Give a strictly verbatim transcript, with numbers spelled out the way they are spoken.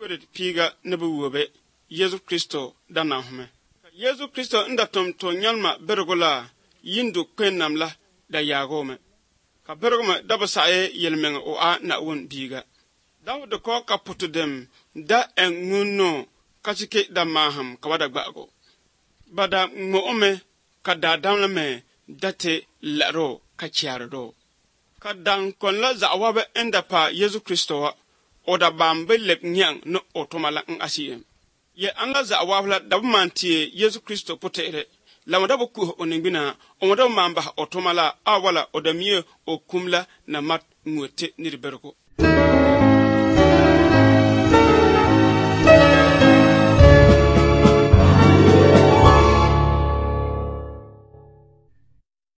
David piga nebuwobe Yesu Kristo danahume. Yesu Kristo ndatom to nyalma bergola yindu kwenamla da yagome. Ka bergoma dabasaye yelmenga o a na won biga. Dawud ko kaputudem da enguno kachike da maham kawada gbago. Bada moome ka da damlame date laro ka chiardo. Ka dan kon la zawabe enda pa Yesu Kristo wa oda bambe lep nyang no otomala ng asiyem. Ye an la zawabla dabumantie Yesu Kristo potere. La wadabo ku oningbina omodo mamba otomala awala odamie okumla na mat ngote nirberko.